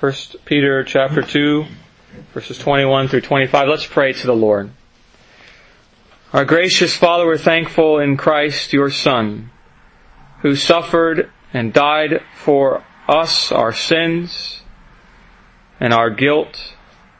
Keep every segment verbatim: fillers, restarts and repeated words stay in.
First Peter chapter two, verses twenty-one through twenty-five. Let's pray to the Lord. Our gracious Father, we're thankful in Christ, your Son, who suffered and died for us, our sins and our guilt,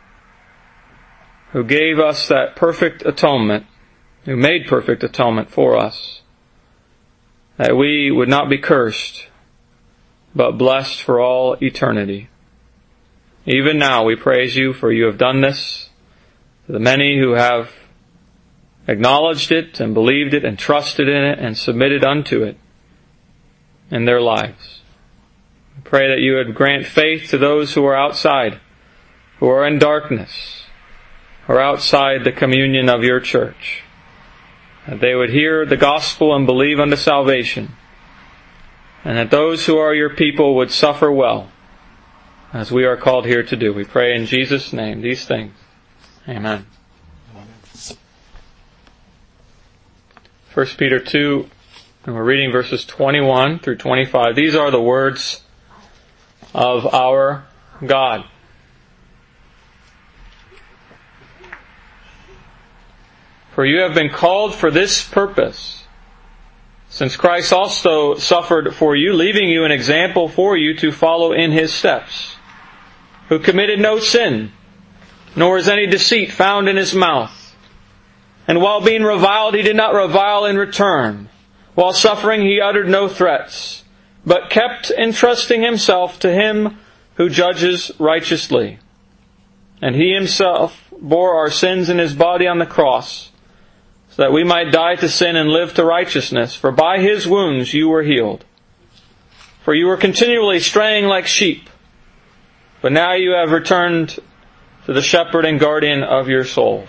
who gave us that perfect atonement, who made perfect atonement for us, that we would not be cursed, but blessed for all eternity. Even now we praise you, for you have done this to the many who have acknowledged it and believed it and trusted in it and submitted unto it in their lives. We pray that you would grant faith to those who are outside, who are in darkness, or outside the communion of your church, that they would hear the gospel and believe unto salvation, and that those who are your people would suffer well, as we are called here to do. We pray in Jesus' name these things. Amen. First Peter two, and we're reading verses twenty-one through twenty-five. These are the words of our God. For you have been called for this purpose, since Christ also suffered for you, leaving you an example for you to follow in His steps, who committed no sin, nor is any deceit found in His mouth. And while being reviled, He did not revile in return. While suffering, He uttered no threats, but kept entrusting Himself to Him who judges righteously. And He Himself bore our sins in His body on the cross, so that we might die to sin and live to righteousness. For by His wounds you were healed. For you were continually straying like sheep, but now you have returned to the shepherd and guardian of your souls.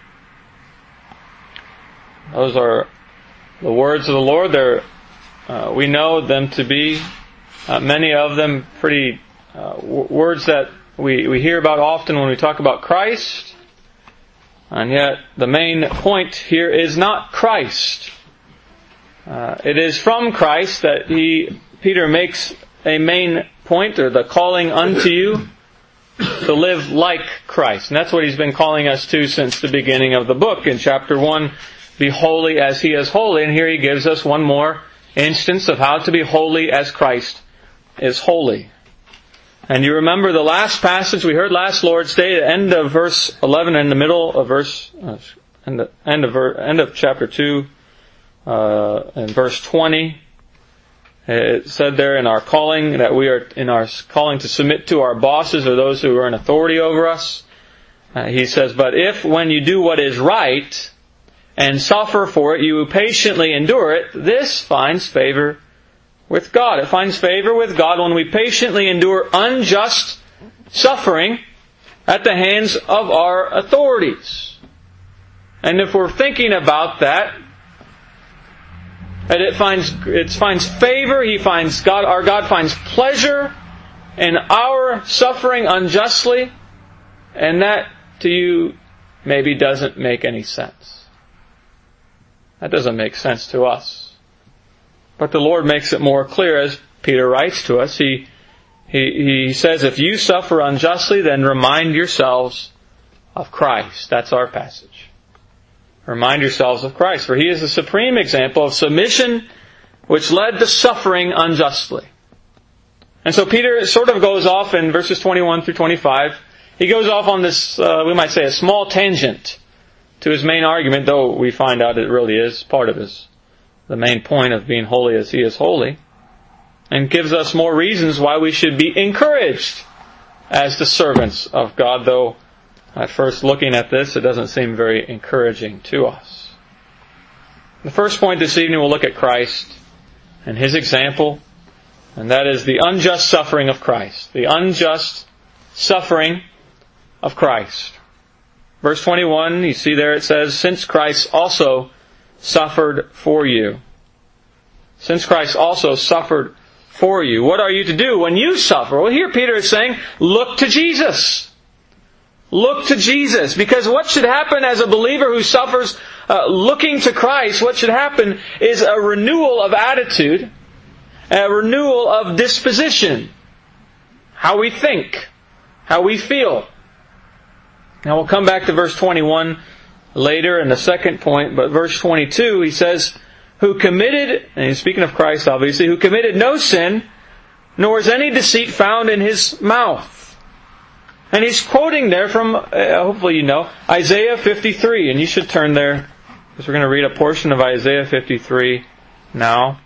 Those are the words of the Lord. They're, uh, we know them to be, uh, many of them, pretty uh, w- words that we, we hear about often when we talk about Christ. And yet, the main point here is not Christ. Uh, it is from Christ that he, Peter makes a main point, or the calling unto you to live like Christ. And that's what he's been calling us to since the beginning of the book. In chapter one, be holy as He is holy. And here he gives us one more instance of how to be holy as Christ is holy. And you remember the last passage we heard last Lord's Day, the end of verse eleven, in the middle of verse, uh, end of end of, end of chapter two, uh, and verse twenty. It said there in our calling that we are in our calling to submit to our bosses, or those who are in authority over us. Uh, he says, "But if when you do what is right and suffer for it, you patiently endure it, this finds favor with God." It finds favor with God when we patiently endure unjust suffering at the hands of our authorities. And if we're thinking about that, that it finds it finds favor, He finds God, our God finds pleasure in our suffering unjustly, and that to you maybe doesn't make any sense. That doesn't make sense to us. But the Lord makes it more clear, as Peter writes to us. He, he, he says, if you suffer unjustly, then remind yourselves of Christ. That's our passage. Remind yourselves of Christ, for He is the supreme example of submission which led to suffering unjustly. And so Peter sort of goes off in verses twenty-one through twenty-five. He goes off on this, uh, we might say, a small tangent to his main argument, though we find out it really is part of his the main point of being holy as He is holy, and gives us more reasons why we should be encouraged as the servants of God, though at first looking at this, it doesn't seem very encouraging to us. The first point this evening, we'll look at Christ and His example, and that is the unjust suffering of Christ. The unjust suffering of Christ. Verse twenty-one, you see there it says, since Christ also suffered for you. Since Christ also suffered for you. What are you to do when you suffer? Well, here Peter is saying, look to Jesus. Look to Jesus. Because what should happen as a believer who suffers uh, looking to Christ, what should happen is a renewal of attitude, a renewal of disposition. How we think, how we feel. Now we'll come back to verse twenty-one later in the second point, but verse twenty-two, he says, who committed, and he's speaking of Christ obviously, who committed no sin, nor is any deceit found in his mouth. And he's quoting there from, uh, hopefully you know, Isaiah fifty-three, and you should turn there, because we're going to read a portion of Isaiah fifty-three now.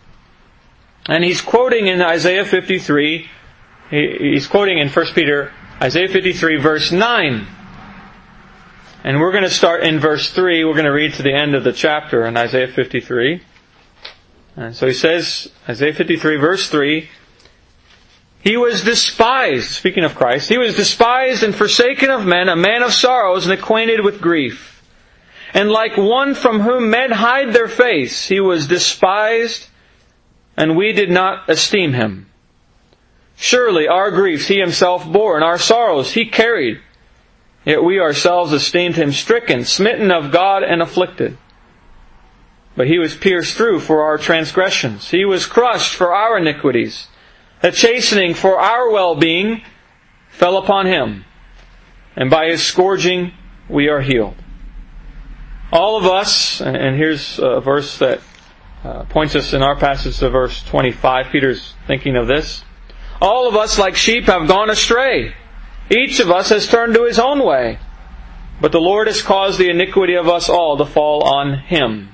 And he's quoting in Isaiah fifty-three, he, he's quoting in First Peter, Isaiah fifty-three verse nine. And we're going to start in verse three. We're going to read to the end of the chapter in Isaiah fifty-three. And so he says, Isaiah fifty-three verse three, he was despised, speaking of Christ, he was despised and forsaken of men, a man of sorrows and acquainted with grief. And like one from whom men hide their face, he was despised, and we did not esteem him. Surely our griefs he himself bore, and our sorrows he carried. Yet we ourselves esteemed him stricken, smitten of God, and afflicted. But he was pierced through for our transgressions. He was crushed for our iniquities. The chastening for our well-being fell upon him, and by his scourging we are healed. All of us, and here's a verse that uh, points us in our passage to verse twenty-five, Peter's thinking of this. All of us like sheep have gone astray. Each of us has turned to his own way. But the Lord has caused the iniquity of us all to fall on him.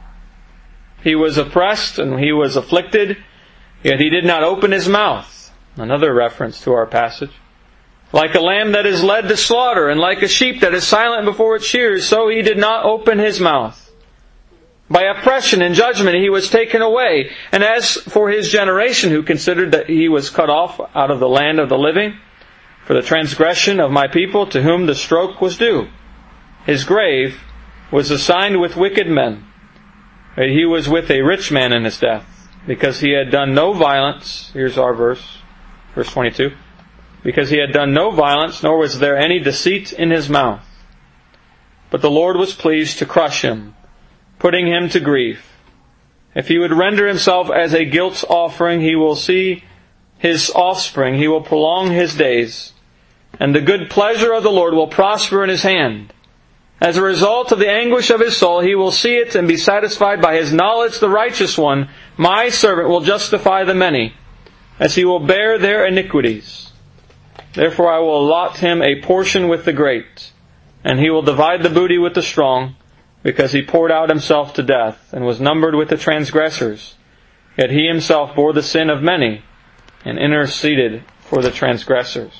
He was oppressed and he was afflicted, yet he did not open his mouth. Another reference to our passage. Like a lamb that is led to slaughter, and like a sheep that is silent before its shears, so he did not open his mouth. By oppression and judgment he was taken away. And as for his generation, who considered that he was cut off out of the land of the living, for the transgression of my people, to whom the stroke was due, his grave was assigned with wicked men. He was with a rich man in his death, because he had done no violence. Here's our verse, verse twenty-two. Because he had done no violence, nor was there any deceit in his mouth. But the Lord was pleased to crush him, putting him to grief. If he would render himself as a guilt offering, he will see his offspring. He will prolong his days, and the good pleasure of the Lord will prosper in his hand. As a result of the anguish of his soul, he will see it and be satisfied by his knowledge. The righteous one, my servant, will justify the many, as he will bear their iniquities. Therefore I will allot him a portion with the great, and he will divide the booty with the strong, because he poured out himself to death, and was numbered with the transgressors. Yet he himself bore the sin of many, and interceded for the transgressors.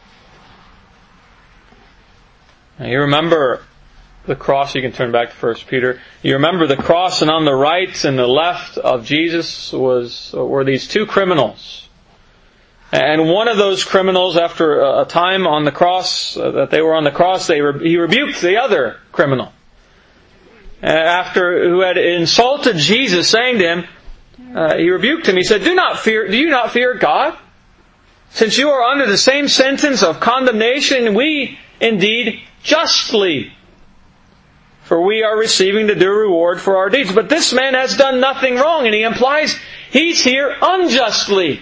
Now you remember the cross. You can turn back to First Peter. You remember the cross, and on the right and the left of Jesus was were these two criminals. And one of those criminals, after a time on the cross, uh, that they were on the cross, they re- he rebuked the other criminal. Uh, after who had insulted Jesus, saying to him, uh, he rebuked him. He said, "Do not fear. Do you not fear God? Since you are under the same sentence of condemnation, we indeed justly. For we are receiving the due reward for our deeds. But this man has done nothing wrong." And he implies he's here unjustly.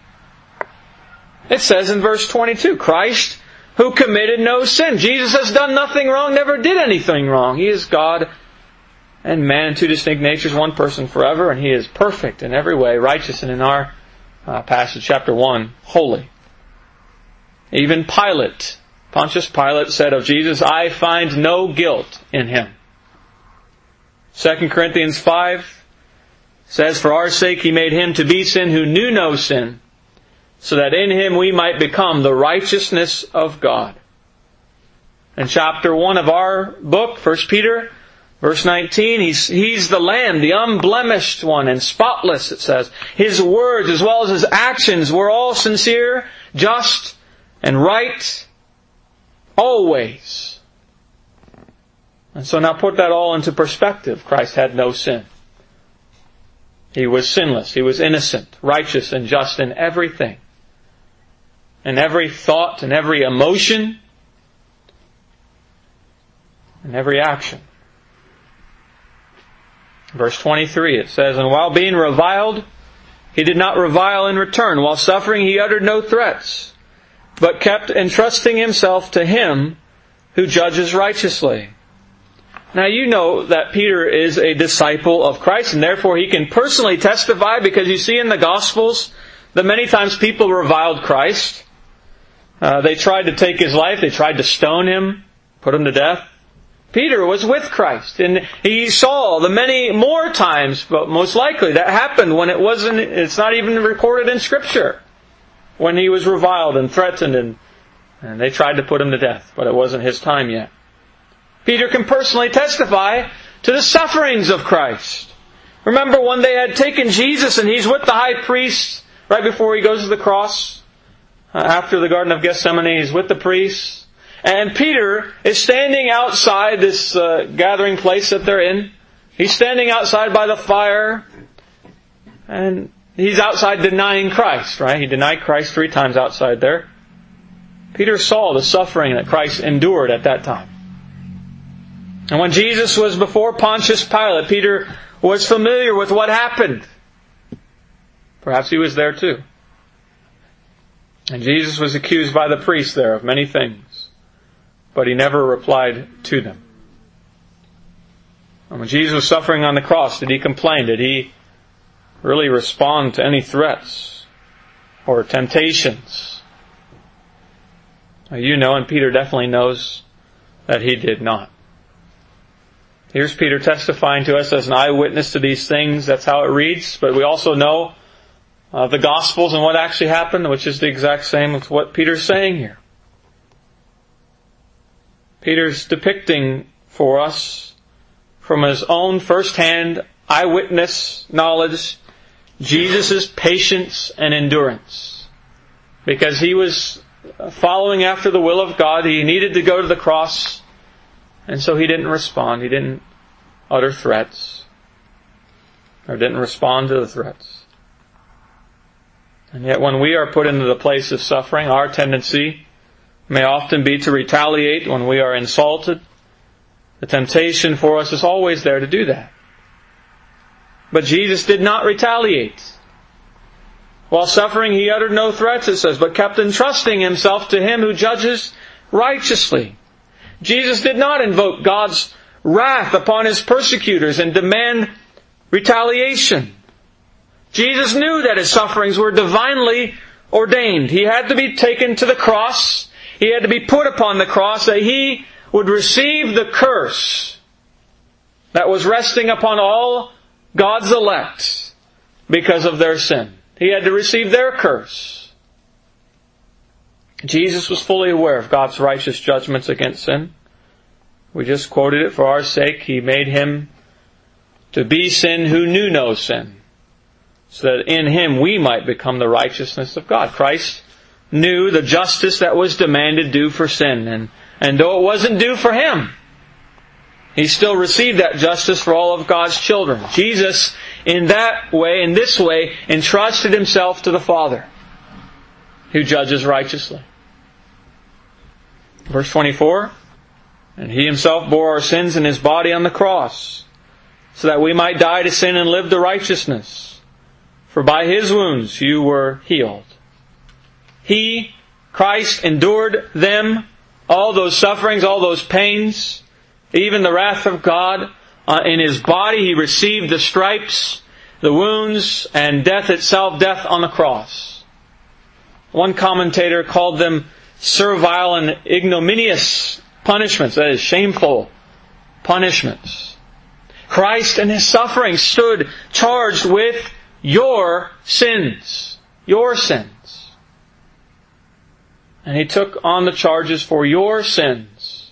It says in verse twenty-two, Christ, who committed no sin. Jesus has done nothing wrong, never did anything wrong. He is God and man in two distinct natures, one person forever, and He is perfect in every way, righteous, and in our uh, passage, chapter one, holy. Even Pilate, Pontius Pilate said of Jesus, "I find no guilt in Him." Second Corinthians five says, "For our sake He made Him to be sin who knew no sin, so that in Him we might become the righteousness of God." In chapter one of our book, First Peter, verse nineteen, He's, he's the Lamb, the unblemished one and spotless, it says. His words as well as His actions were all sincere, just, and right, always. And so now put that all into perspective. Christ had no sin. He was sinless. He was innocent, righteous, and just in everything. In every thought, in every emotion, in every action. Verse twenty-three, it says, "And while being reviled, He did not revile in return. While suffering, He uttered no threats. but kept entrusting himself to Him who judges righteously. Now you know that Peter is a disciple of Christ, and therefore he can personally testify, because you see in the Gospels that many times people reviled Christ. Uh, they tried to take His life. They tried to stone Him, put Him to death. Peter was with Christ, and he saw the many more times, but most likely that happened when it wasn't, it's not even recorded in Scripture, when he was reviled and threatened, and, and they tried to put him to death, but it wasn't his time yet. Peter can personally testify to the sufferings of Christ. Remember when they had taken Jesus and He's with the high priest right before He goes to the cross? Uh, after the Garden of Gethsemane, He's with the priests. And Peter is standing outside this uh, gathering place that they're in. He's standing outside by the fire. And he's outside denying Christ, right? He denied Christ three times outside there. Peter saw the suffering that Christ endured at that time. And when Jesus was before Pontius Pilate, Peter was familiar with what happened. Perhaps he was there too. And Jesus was accused by the priests there of many things. But He never replied to them. And when Jesus was suffering on the cross, did He complain? Did He really respond to any threats or temptations? Well, you know, and Peter definitely knows that He did not. Here's Peter testifying to us as an eyewitness to these things. That's how it reads. But we also know uh, the Gospels and what actually happened, which is the exact same with what Peter's saying here. Peter's depicting for us, from his own first-hand eyewitness knowledge, Jesus' patience and endurance. Because he was following after the will of God. He needed to go to the cross, and so he didn't respond. He didn't utter threats, or didn't respond to the threats. And yet when we are put into the place of suffering, our tendency may often be to retaliate when we are insulted. The temptation for us is always there to do that. But Jesus did not retaliate. While suffering, He uttered no threats, it says, but kept entrusting Himself to Him who judges righteously. Jesus did not invoke God's wrath upon His persecutors and demand retaliation. Jesus knew that His sufferings were divinely ordained. He had to be taken to the cross. He had to be put upon the cross that He would receive the curse that was resting upon all God's elect because of their sin. He had to receive their curse. Jesus was fully aware of God's righteous judgments against sin. We just quoted it for our sake. He made Him to be sin who knew no sin, so that in Him we might become the righteousness of God. Christ knew the justice that was demanded due for sin. And, and though it wasn't due for Him, He still received that justice for all of God's children. Jesus, in that way, in this way, entrusted Himself to the Father, who judges righteously. Verse twenty-four, and He Himself bore our sins in His body on the cross, so that we might die to sin and live to righteousness. For by His wounds you were healed. He, Christ, endured them, all those sufferings, all those pains, even the wrath of God. Uh, in His body He received the stripes, the wounds, and death itself, death on the cross. One commentator called them servile and ignominious punishments, that is, shameful punishments. Christ and His suffering stood charged with your sins. Your sins. And He took on the charges for your sins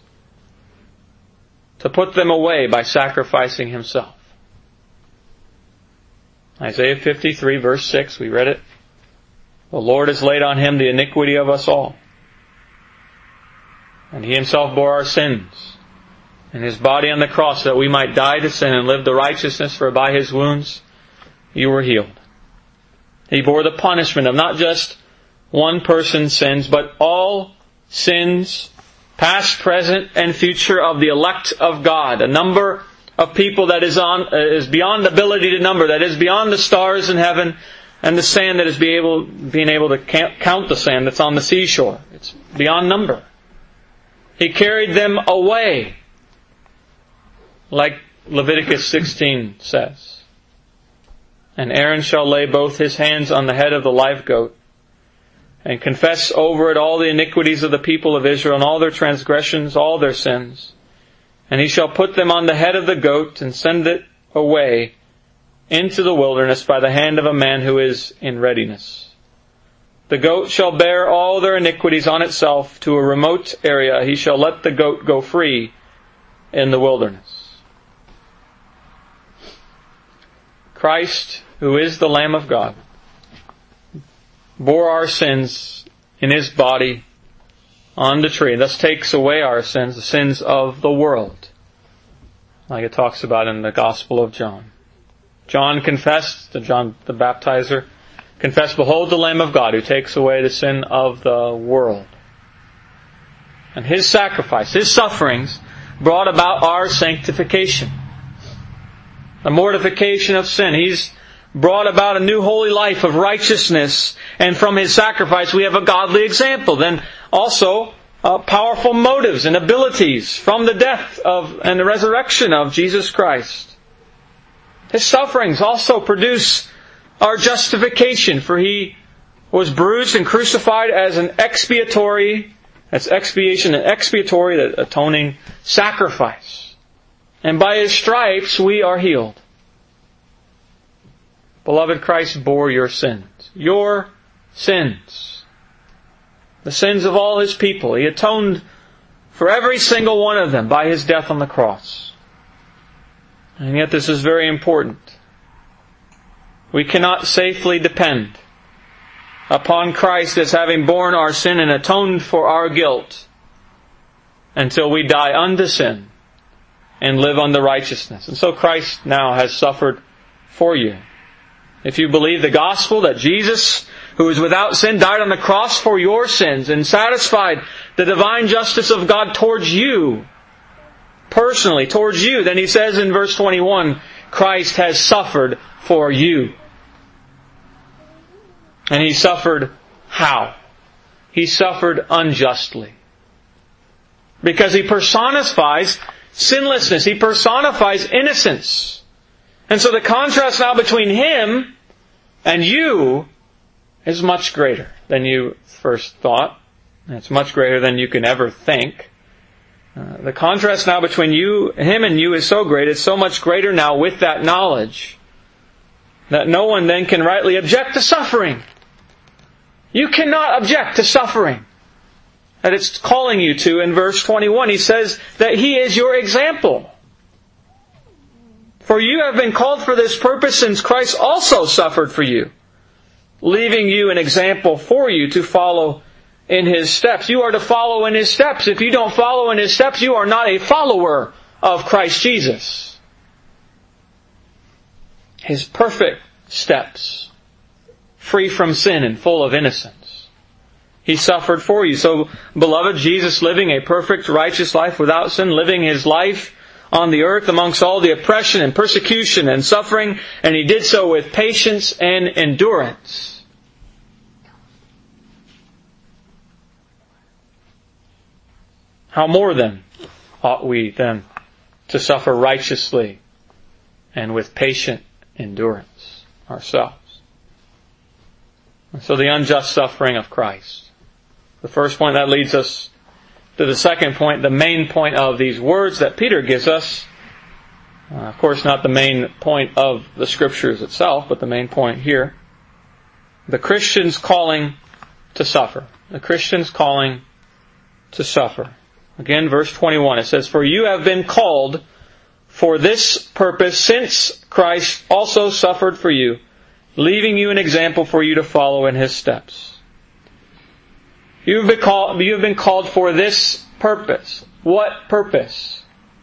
to put them away by sacrificing Himself. Isaiah fifty-three verse six, we read it. The Lord has laid on Him the iniquity of us all. And He Himself bore our sins in His body on the cross, that we might die to sin and live to righteousness, for by His wounds you were healed. He bore the punishment of not just one person's sins, but all sins, past, present, and future, of the elect of God. A number of people that is on uh, is beyond ability to number, that is beyond the stars in heaven, and the sand that is be able, being able to count the sand that's on the seashore. It's beyond number. He carried them away, like Leviticus sixteen says. And Aaron shall lay both his hands on the head of the live goat, and confess over it all the iniquities of the people of Israel, and all their transgressions, all their sins. And he shall put them on the head of the goat, and send it away into the wilderness by the hand of a man who is in readiness. The goat shall bear all their iniquities on itself to a remote area. He shall let the goat go free in the wilderness. Christ, who is the Lamb of God, bore our sins in His body on the tree, and thus takes away our sins, the sins of the world, like it talks about in the Gospel of John. John confessed, the John the Baptizer confessed, "Behold the Lamb of God who takes away the sin of the world." And His sacrifice, His sufferings, brought about our sanctification, the mortification of sin. He's brought about a new holy life of righteousness, and from His sacrifice we have a godly example. Then also uh, powerful motives and abilities from the death of and the resurrection of Jesus Christ. His sufferings also produce our justification, for He was bruised and crucified as an expiatory, that's expiation, an expiatory, the atoning sacrifice. And by His stripes we are healed. Beloved, Christ bore your sins. Your sins. The sins of all His people. He atoned for every single one of them by His death on the cross. And yet this is very important. We cannot safely depend upon Christ as having borne our sin and atoned for our guilt until we die unto sin and live unto righteousness. And so Christ now has suffered for you. If you believe the gospel that Jesus, who is without sin, died on the cross for your sins and satisfied the divine justice of God towards you, personally, towards you, then He says in verse twenty-one, Christ has suffered for you. And He suffered how? He suffered unjustly. Because He personifies sinlessness. He personifies innocence. And so the contrast now between Him and you is much greater than you first thought. It's much greater than you can ever think. Uh, the contrast now between you, Him and you is so great, it's so much greater now with that knowledge that no one then can rightly object to suffering. You cannot object to suffering that it's calling you to in verse twenty-one. He says that He is your example. For you have been called for this purpose, since Christ also suffered for you, leaving you an example for you to follow in His steps. You are to follow in His steps. If you don't follow in His steps, you are not a follower of Christ Jesus. His perfect steps, free from sin and full of innocence. He suffered for you. So, beloved, Jesus living a perfect, righteous life without sin, living His life on the earth amongst all the oppression and persecution and suffering, and He did so with patience and endurance. How more then ought we then to suffer righteously and with patient endurance ourselves? So the unjust suffering of Christ. The first point that leads us to the second point, the main point of these words that Peter gives us. Uh, of course, not the main point of the Scriptures itself, but the main point here. The Christian's calling to suffer. The Christian's calling to suffer. Again, verse twenty-one, it says, "For you have been called for this purpose, since Christ also suffered for you, leaving you an example for you to follow in His steps." You've been called, you've been called for this purpose. What purpose?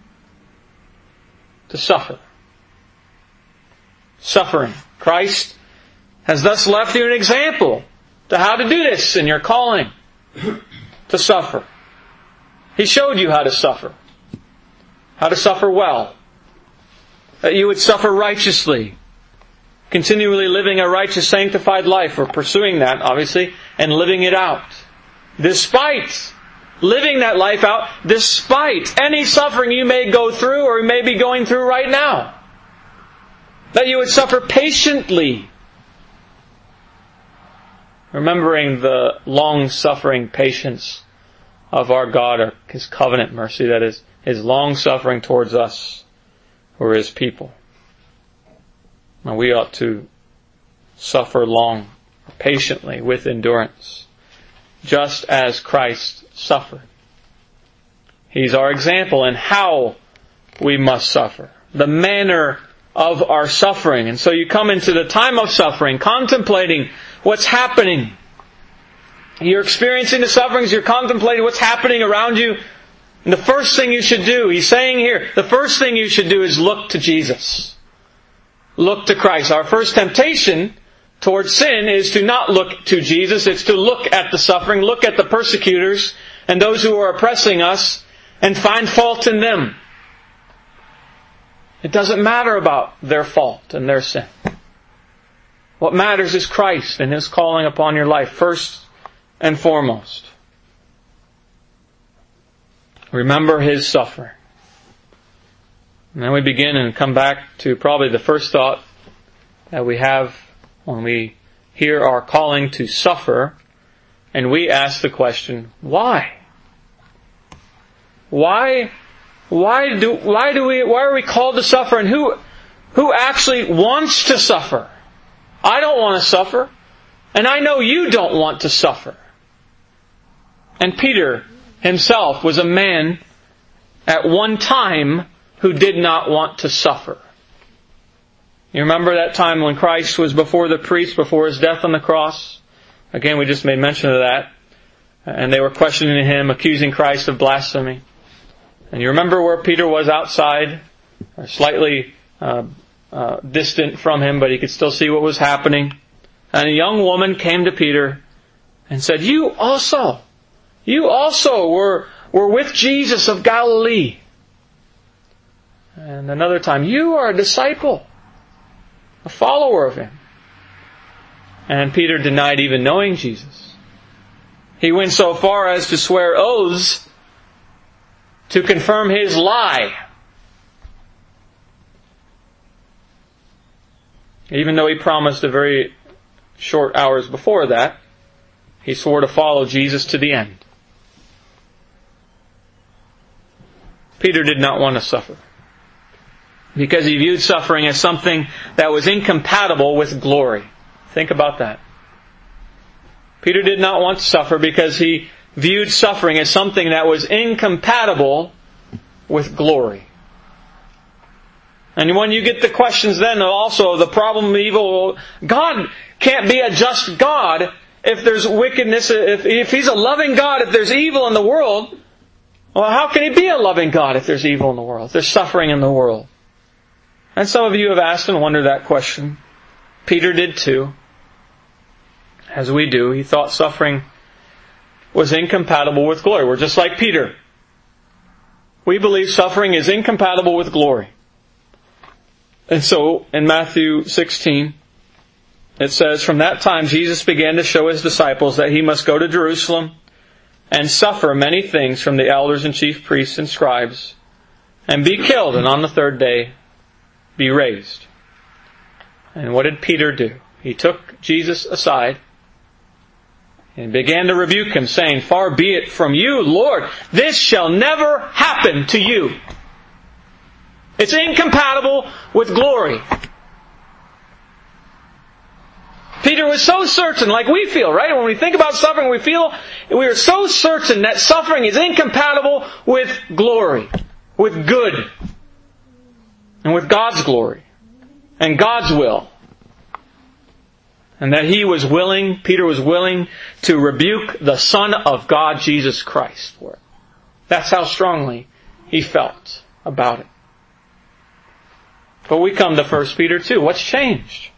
To suffer. Suffering. Christ has thus left you an example to how to do this in your calling. To suffer. He showed you how to suffer. How to suffer well. That you would suffer righteously. continually living a righteous, sanctified life, or pursuing that, obviously, and living it out. Despite living that life out, despite any suffering you may go through or may be going through right now. That you would suffer patiently, remembering the long-suffering patience of our God, or His covenant mercy, that is, His long-suffering towards us, who are His people. And we ought to suffer long, patiently, with endurance, just as Christ suffered. He's our example in how we must suffer, the manner of our suffering. And so you come into the time of suffering, contemplating what's happening. You're experiencing the sufferings, you're contemplating what's happening around you. And the first thing you should do, He's saying here, the first thing you should do is look to Jesus. Look to Christ. Our first temptation towards sin is to not look to Jesus. It's to look at the suffering, look at the persecutors and those who are oppressing us, and find fault in them. It doesn't matter about their fault and their sin. What matters is Christ and His calling upon your life, first and foremost. Remember His suffering. And then we begin and come back to probably the first thought that we have when we hear our calling to suffer, and we ask the question, why? Why, why do, why do we, why are we called to suffer, and who, who actually wants to suffer? I don't want to suffer, and I know you don't want to suffer. And Peter himself was a man at one time who did not want to suffer. You remember that time when Christ was before the priest, before His death on the cross? Again, we just made mention of that. And they were questioning Him, accusing Christ of blasphemy. And you remember where Peter was outside, or slightly uh, uh, distant from Him, but he could still see what was happening. And a young woman came to Peter and said, You also, you also were, were with Jesus of Galilee. And another time, you are a disciple, a follower of Him. And Peter denied even knowing Jesus. He went so far as to swear oaths to confirm his lie. Even though he promised a very short hours before that, he swore to follow Jesus to the end. Peter did not want to suffer, because he viewed suffering as something that was incompatible with glory. Think about that. Peter did not want to suffer because he viewed suffering as something that was incompatible with glory. And when you get the questions then also, the problem of evil, God can't be a just God if there's wickedness, if, if He's a loving God, if there's evil in the world. Well, how can He be a loving God if there's evil in the world, if there's suffering in the world? And some of you have asked and wondered that question. Peter did too. As we do, he thought suffering was incompatible with glory. We're just like Peter. We believe suffering is incompatible with glory. And so, in Matthew sixteen, it says, From that time Jesus began to show His disciples that He must go to Jerusalem and suffer many things from the elders and chief priests and scribes, and be killed, and on the third day be raised. And what did Peter do? He took Jesus aside and began to rebuke Him, saying, Far be it from you, Lord, this shall never happen to you. It's incompatible with glory. Peter was so certain, like we feel, right? When we think about suffering, we feel we are so certain that suffering is incompatible with glory, with good, and with God's glory, and God's will. And that he was willing, Peter was willing to rebuke the Son of God, Jesus Christ, for it. That's how strongly he felt about it. But we come to First Peter two. What's changed?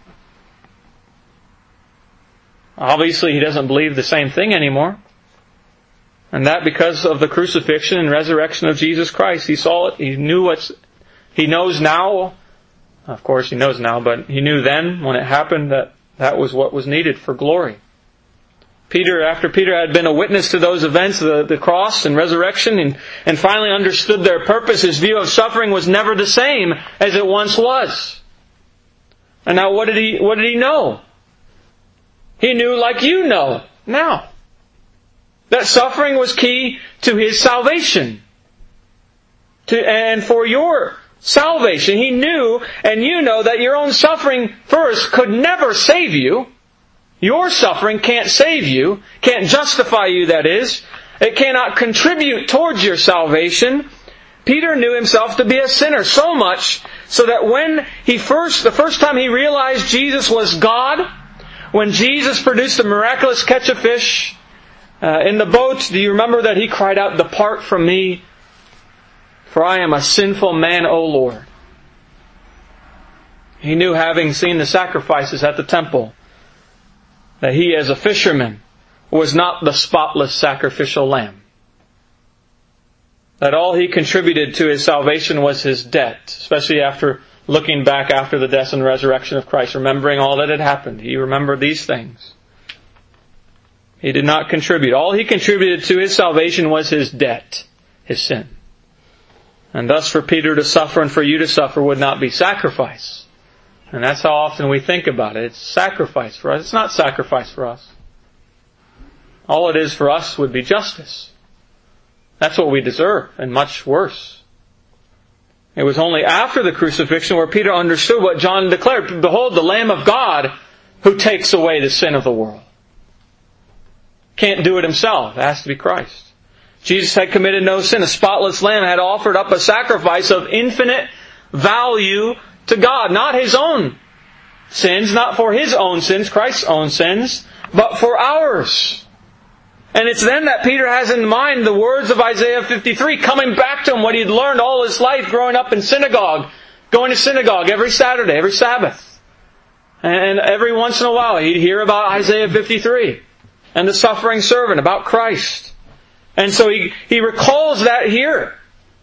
Obviously, he doesn't believe the same thing anymore. And that because of the crucifixion and resurrection of Jesus Christ. He saw it. He knew what's, he knows now Of course, he knows now, but he knew then, when it happened, that that was what was needed for glory. Peter, after Peter had been a witness to those events, the, the cross and resurrection, and, and finally understood their purpose, his view of suffering was never the same as it once was. And now what did he, what did he know? He knew, like you know now, that suffering was key to his salvation. To, and for your salvation, he knew, and you know, that your own suffering first could never save you. Your suffering can't save you, can't justify you, that is. It cannot contribute towards your salvation. Peter knew himself to be a sinner so much so that when he first, the first time he realized Jesus was God, when Jesus produced the miraculous catch of fish uh, in the boat, do you remember that he cried out, "Depart from me, for I am a sinful man, O Lord." He knew, having seen the sacrifices at the temple, that he as a fisherman was not the spotless sacrificial lamb. That all he contributed to his salvation was his debt, especially after looking back after the death and resurrection of Christ, remembering all that had happened. He remembered these things. He did not contribute. All he contributed to his salvation was his debt, his sin. And thus for Peter to suffer and for you to suffer would not be sacrifice. And that's how often we think about it. It's sacrifice for us. It's not sacrifice for us. All it is for us would be justice. That's what we deserve, and much worse. It was only after the crucifixion where Peter understood what John declared. "Behold, the Lamb of God who takes away the sin of the world." Can't do it himself. It has to be Christ. Jesus had committed no sin. A spotless lamb had offered up a sacrifice of infinite value to God. Not his own sins, not for his own sins, Christ's own sins, but for ours. And it's then that Peter has in mind the words of Isaiah fifty-three, coming back to him what he'd learned all his life growing up in synagogue, going to synagogue every Saturday, every Sabbath. And every once in a while he'd hear about Isaiah fifty-three and the suffering servant, about Christ. And so he, he recalls that here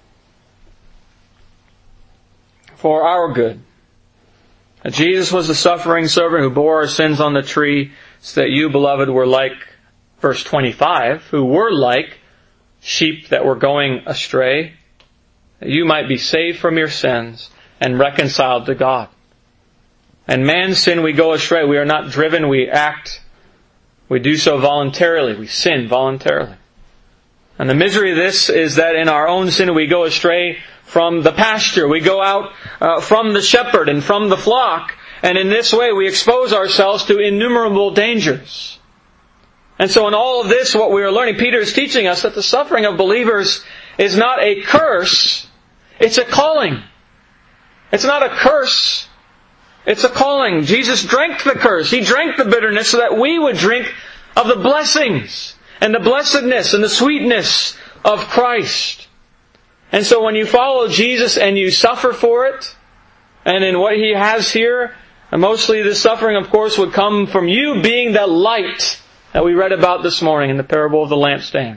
for our good. That Jesus was the suffering servant who bore our sins on the tree, so that you, beloved, were like, verse twenty-five, who were like sheep that were going astray, that you might be saved from your sins and reconciled to God. And man's sin, we go astray. We are not driven, we act. We do so voluntarily. We sin voluntarily. And the misery of this is that in our own sin we go astray from the pasture. We go out uh, from the shepherd and from the flock. And in this way we expose ourselves to innumerable dangers. And so in all of this, what we are learning, Peter is teaching us that the suffering of believers is not a curse, it's a calling. It's not a curse, it's a calling. Jesus drank the curse. He drank the bitterness so that we would drink of the blessings and the blessedness and the sweetness of Christ. And so when you follow Jesus and you suffer for it, and in what He has here, and mostly the suffering, of course, would come from you being the light that we read about this morning in the parable of the lampstand.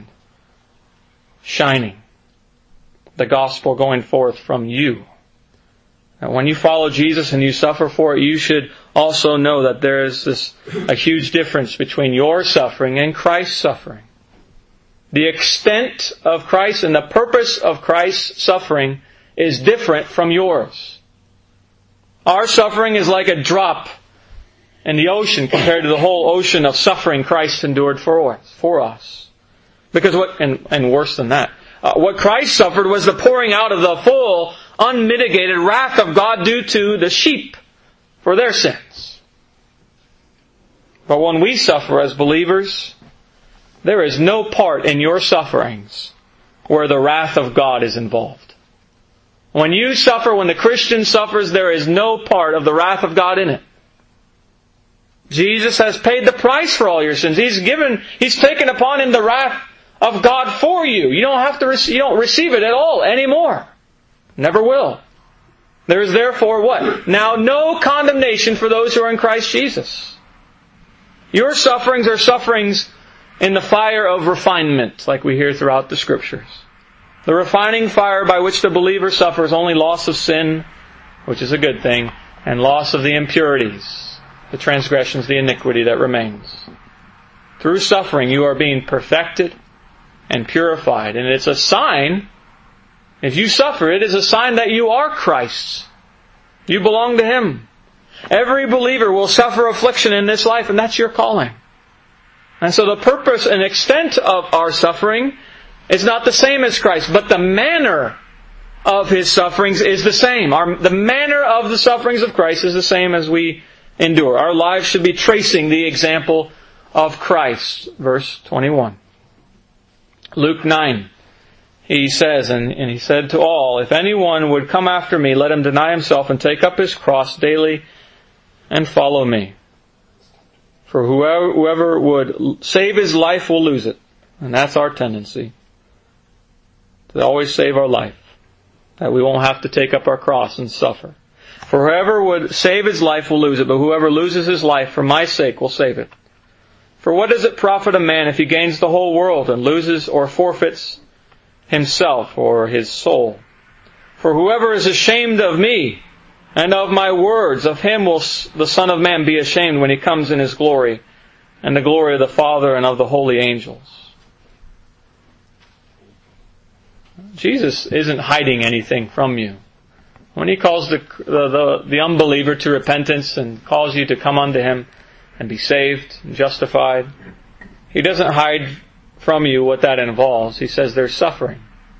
Shining. The gospel going forth from you. And when you follow Jesus and you suffer for it, you should also know that there is this a huge difference between your suffering and Christ's suffering. The extent of Christ and the purpose of Christ's suffering is different from yours. Our suffering is like a drop in the ocean compared to the whole ocean of suffering Christ endured for us. For us. Because what, and, and worse than that, uh, what Christ suffered was the pouring out of the full, unmitigated wrath of God due to the sheep for their sins. But when we suffer as believers, there is no part in your sufferings where the wrath of God is involved. When you suffer, when the Christian suffers, there is no part of the wrath of God in it. Jesus has paid the price for all your sins. He's given, He's taken upon Him the wrath of God for you. You don't have to, rec- you don't receive it at all anymore. Never will. There is therefore what? Now no condemnation for those who are in Christ Jesus. Your sufferings are sufferings in the fire of refinement, like we hear throughout the Scriptures. The refining fire by which the believer suffers only loss of sin which is a good thing, and loss of the impurities, the transgressions, the iniquity that remains. Through suffering you are being perfected and purified. And it's a sign, if you suffer, it is a sign that you are Christ's. You belong to Him. Every believer will suffer affliction in this life, and that's your calling. And so the purpose and extent of our suffering is not the same as Christ, but the manner of His sufferings is the same. Our, the manner of the sufferings of Christ is the same as we endure. Our lives should be tracing the example of Christ. Verse twenty-one. Luke nine. He says, and, and He said to all, if anyone would come after me, let him deny himself and take up his cross daily and follow me. For whoever, whoever would save his life will lose it. And that's our tendency. To always save our life. That we won't have to take up our cross and suffer. For whoever would save his life will lose it, but whoever loses his life for my sake will save it. For what does it profit a man if he gains the whole world and loses or forfeits himself or his soul? For whoever is ashamed of me and of my words, of him will the Son of Man be ashamed when He comes in His glory and the glory of the Father and of the holy angels. Jesus isn't hiding anything from you. When He calls the, the, the, the unbeliever to repentance and calls you to come unto Him and be saved and justified, He doesn't hide from you what that involves. He says there's suffering.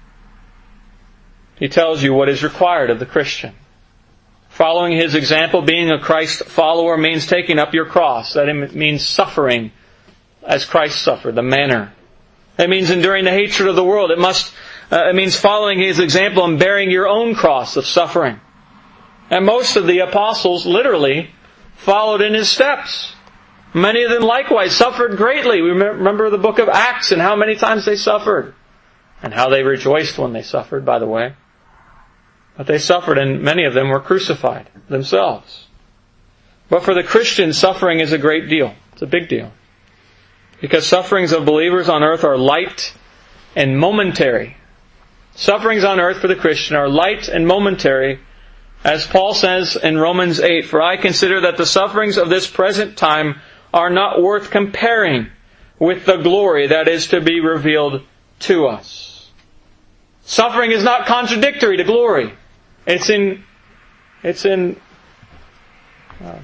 He tells you what is required of the Christian. Following His example, being a Christ follower, means taking up your cross. That means suffering as Christ suffered, the manner. It means enduring the hatred of the world. It must. Uh, it means following His example and bearing your own cross of suffering. And most of the apostles literally followed in His steps. Many of them likewise suffered greatly. We remember the book of Acts and how many times they suffered. And how they rejoiced when they suffered, by the way. But they suffered, and many of them were crucified themselves. But for the Christian, suffering is a great deal. It's a big deal. Because sufferings of believers on earth are light and momentary. Sufferings on earth for the Christian are light and momentary. As Paul says in Romans eight, for I consider that the sufferings of this present time are not worth comparing with the glory that is to be revealed to us. Suffering is not contradictory to glory. It's in, it's in, uh,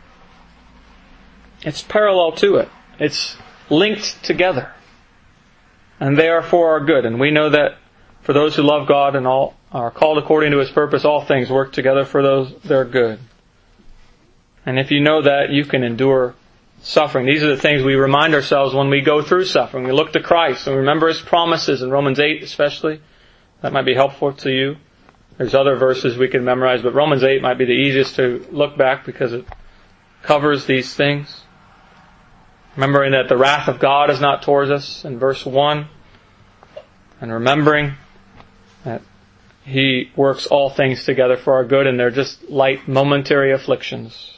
it's parallel to it. It's linked together. And they are for our good. And we know that for those who love God and all are called according to His purpose, all things work together for those that are good. And if you know that, you can endure suffering. These are the things we remind ourselves when we go through suffering. We look to Christ and remember His promises in Romans eight especially. That might be helpful to you. There's other verses we can memorize, but Romans eight might be the easiest to look back because it covers these things. Remembering that the wrath of God is not towards us in verse one. And remembering that He works all things together for our good and they're just light momentary afflictions.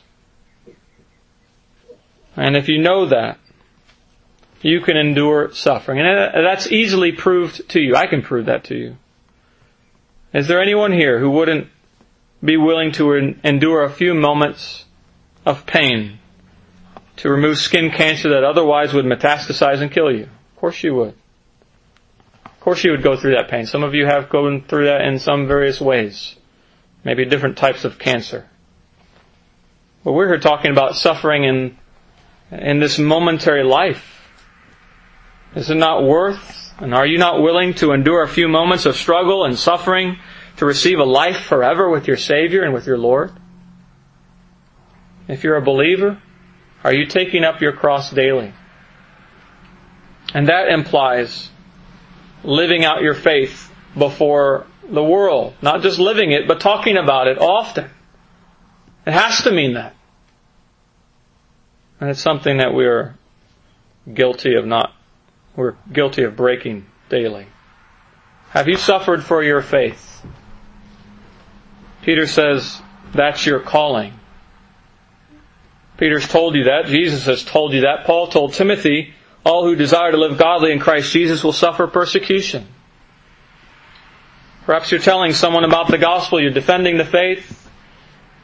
And if you know that, you can endure suffering. And that's easily proved to you. I can prove that to you. Is there anyone here who wouldn't be willing to endure a few moments of pain to remove skin cancer that otherwise would metastasize and kill you? Of course you would. Of course you would go through that pain. Some of you have gone through that in some various ways. Maybe different types of cancer. But we're here talking about suffering in, in this momentary life. Is it not worth, and are you not willing to endure a few moments of struggle and suffering to receive a life forever with your Savior and with your Lord? If you're a believer, are you taking up your cross daily? And that implies living out your faith before the world. Not just living it, but talking about it often. It has to mean that. And it's something that we're guilty of not, we're guilty of breaking daily. Have you suffered for your faith? Peter says, that's your calling. Peter's told you that. Jesus has told you that. Paul told Timothy, all who desire to live godly in Christ Jesus will suffer persecution. Perhaps you're telling someone about the gospel, you're defending the faith,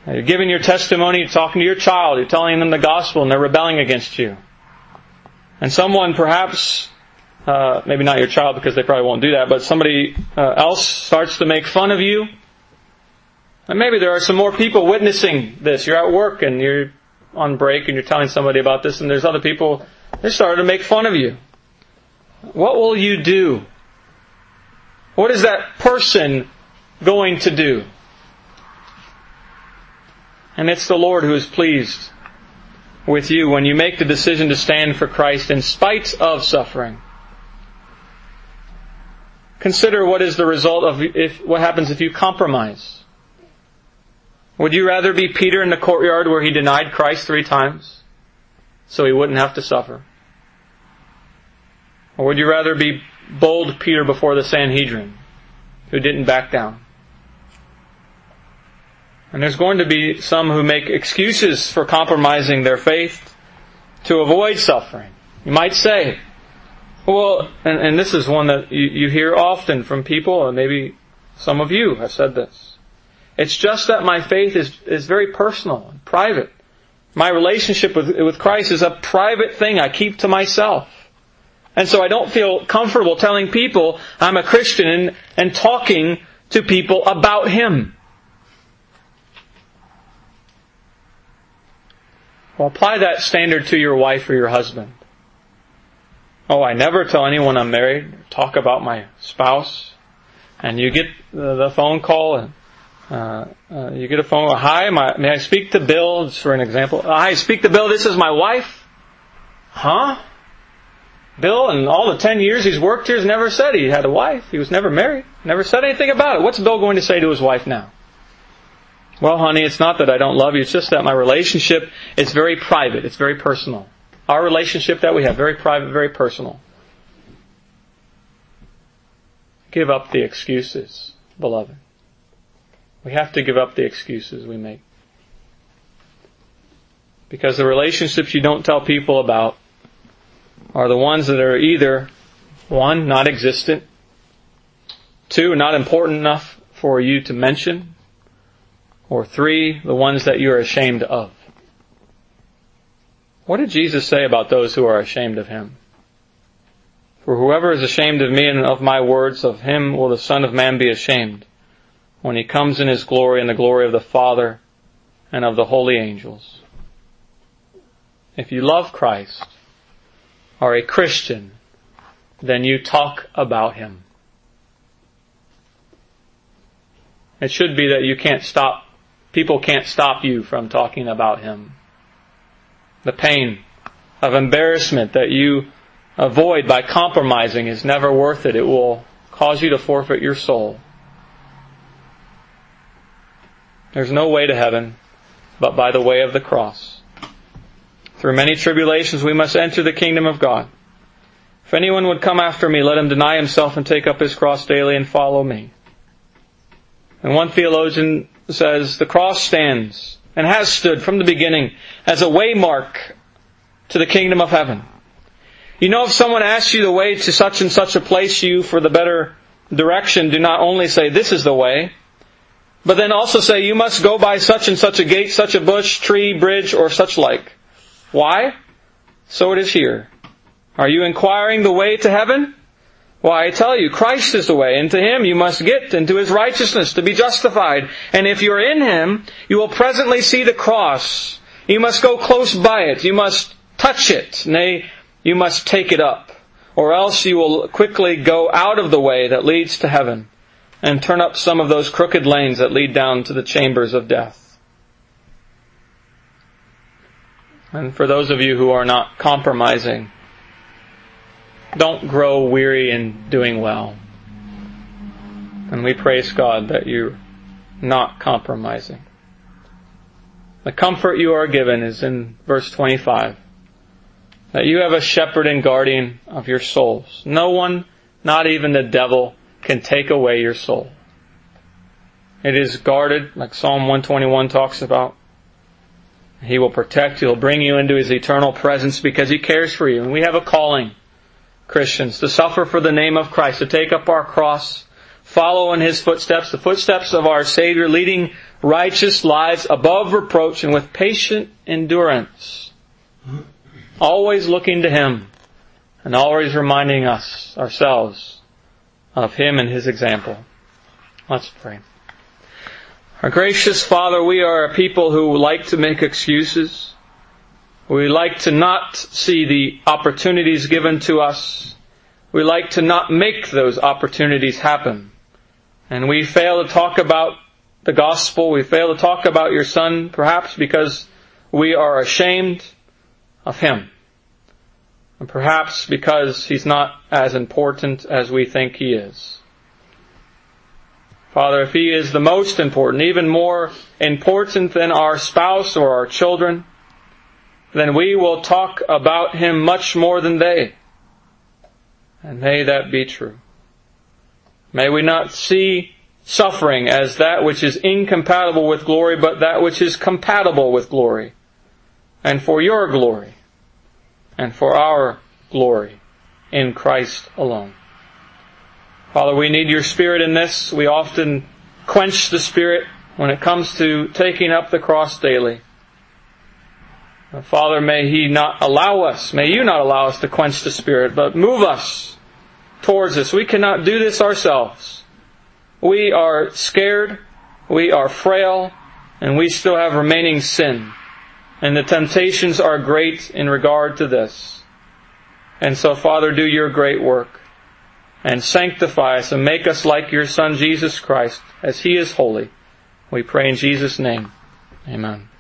You're giving your testimony, you're talking to your child, you're telling them the gospel, and they're rebelling against you. And someone perhaps, uh, maybe not your child because they probably won't do that, but somebody uh, else starts to make fun of you. And maybe there are some more people witnessing this. You're at work and you're on break and you're telling somebody about this, and there's other people, they're starting to make fun of you. What will you do? What is that person going to do? And it's the Lord who is pleased with you when you make the decision to stand for Christ in spite of suffering. Consider what is the result of if what happens if you compromise. Would you rather be Peter in the courtyard where he denied Christ three times so he wouldn't have to suffer? Or would you rather be bold Peter before the Sanhedrin who didn't back down? And there's going to be some who make excuses for compromising their faith to avoid suffering. You might say, well, and, and this is one that you, you hear often from people, and maybe some of you have said this. It's just that my faith is, is very personal and private. My relationship with, with Christ is a private thing I keep to myself. And so I don't feel comfortable telling people I'm a Christian and, and talking to people about Him. Well, apply that standard to your wife or your husband. Oh, I never tell anyone I'm married, talk about my spouse. And you get the phone call, and uh, uh, you get a phone call, hi, my, may I speak to Bill, just for an example. Hi, speak to Bill, this is my wife. Huh? Bill, in all the ten years he's worked here, has never said he had a wife. He was never married. Never said anything about it. What's Bill going to say to his wife now? Well, honey, it's not that I don't love you. It's just that my relationship is very private. It's very personal. Our relationship that we have, very private, very personal. Give up the excuses, beloved. We have to give up the excuses we make. Because the relationships you don't tell people about are the ones that are either, one, not existent, two, not important enough for you to mention, or three, the ones that you are ashamed of. What did Jesus say about those who are ashamed of Him? For whoever is ashamed of me and of my words, of him will the Son of Man be ashamed, when He comes in His glory and the glory of the Father and of the holy angels. If you love Christ, are a Christian, then you talk about Him. It should be that you can't stop, people can't stop you from talking about Him. The pain of embarrassment that you avoid by compromising is never worth it. It will cause you to forfeit your soul. There's no way to heaven but by the way of the cross. Through many tribulations we must enter the kingdom of God. If anyone would come after me, let him deny himself and take up his cross daily and follow me. And one theologian says, the cross stands and has stood from the beginning as a waymark to the kingdom of heaven. You know, if someone asks you the way to such and such a place, you, for the better direction, do not only say, this is the way, but then also say, you must go by such and such a gate, such a bush, tree, bridge, or such like. Why? So it is here. Are you inquiring the way to heaven? Why, I tell you, Christ is the way, and to Him you must get, into His righteousness, to be justified. And if you are in Him, you will presently see the cross. You must go close by it. You must touch it. Nay, you must take it up. Or else you will quickly go out of the way that leads to heaven, and turn up some of those crooked lanes that lead down to the chambers of death. And for those of you who are not compromising, don't grow weary in doing well. And we praise God that you're not compromising. The comfort you are given is in verse twenty-five. That you have a shepherd and guardian of your souls. No one, not even the devil, can take away your soul. It is guarded, like Psalm one twenty-one talks about. He will protect you. He'll bring you into His eternal presence because He cares for you. And we have a calling, Christians, to suffer for the name of Christ, to take up our cross, follow in His footsteps, the footsteps of our Savior, leading righteous lives above reproach and with patient endurance, always looking to Him and always reminding us, ourselves, of Him and His example. Let's pray. Our gracious Father, we are a people who like to make excuses. We like to not see the opportunities given to us. We like to not make those opportunities happen. And we fail to talk about the gospel. We fail to talk about your Son, perhaps because we are ashamed of Him. And perhaps because He's not as important as we think He is. Father, if He is the most important, even more important than our spouse or our children, then we will talk about Him much more than they. And may that be true. May we not see suffering as that which is incompatible with glory, but that which is compatible with glory. And for your glory. And for our glory in Christ alone. Father, we need your Spirit in this. We often quench the Spirit when it comes to taking up the cross daily. Father, may He not allow us, may you not allow us to quench the Spirit, but move us towards this. We cannot do this ourselves. We are scared, we are frail, and we still have remaining sin. And the temptations are great in regard to this. And so, Father, do your great work. And sanctify us and make us like your Son, Jesus Christ, as He is holy. We pray in Jesus' name. Amen.